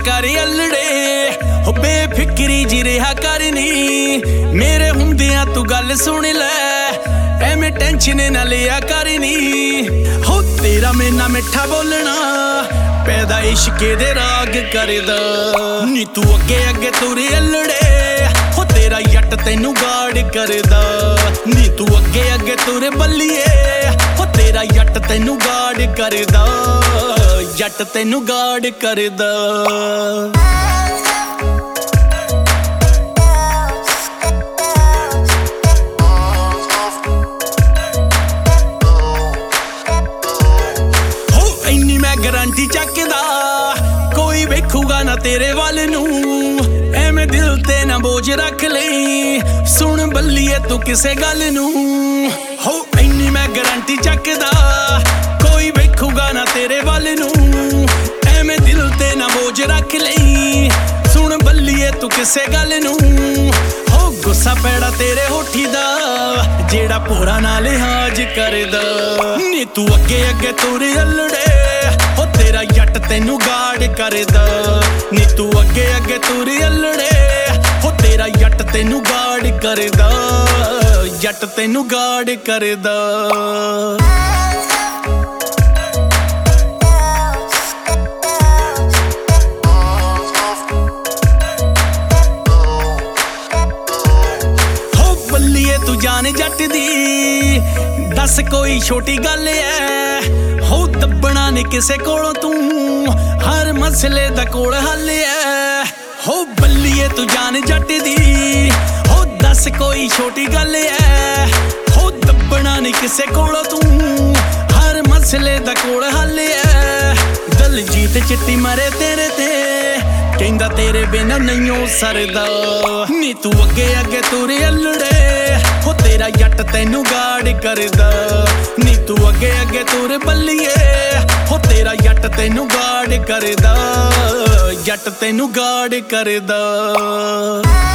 कर अल्लड़े हो बेफिक्री जी रहा करनी मेरे हुंदियां तू गल सुन लै एवें टेंशन ना लिया करनी हो तेरा मेरा मिठा बोलना पैदा इश्के दे राग करदा नी तू अगे अगे तुरे अल्लड़े हो तेरा जट तैनू गाड़ करदा नी तू अगे अगे तुरे बल्लिए हो तेरा जट तैनू गाड़ करदा जट तैनू गाड़ करदा गारंटी चकदा कोई वेखूगा ना तेरे वल नू एवें दिल ते ना बोझ रख लई सुन बल्लिए तू किसे गल नू हो इन्नी मैं गारंटी चकदा कोई वेखूगा ना तेरे वल नू एवें दिल ते ना बोझ रख लई सुन बल्लिए तू किसे गल नू हो गुस्सा पैड़ा तेरे होठी दा जेड़ा पूरा ना लिहाज करदा नी तू अगे अगे तुर अल्लड़े हो तेरा जट तैनू गाड़ करदा नी तू अगे अगे तुर अल्लड़े हो तेरा जट तैनू गाड़ करदा जट तैनू गाड़ करदा हो बल्लिए तू जान जट दी दस कोई छोटी गल है हो दबना नहीं किसे कोलों तू हर मसले दा कोल हल है हो बल्लिए तू जान जट दी हो दस कोई छोटी गल है हो दबना नहीं किसे कोलों तू हर मसले दा कोल हल है दलजीत चिट्टी मरे तेरे ते कहंदा तेरे बिना नहीं सरदा नी तू अगे अगे तुरे अल्लड़े हो तेरा जट तैनू गाड़ करदा नी तू अगे अगे तुर बल्लिए हो तेरा जट तैनू गाड़ करदा जट तैनू गाड़ करदा।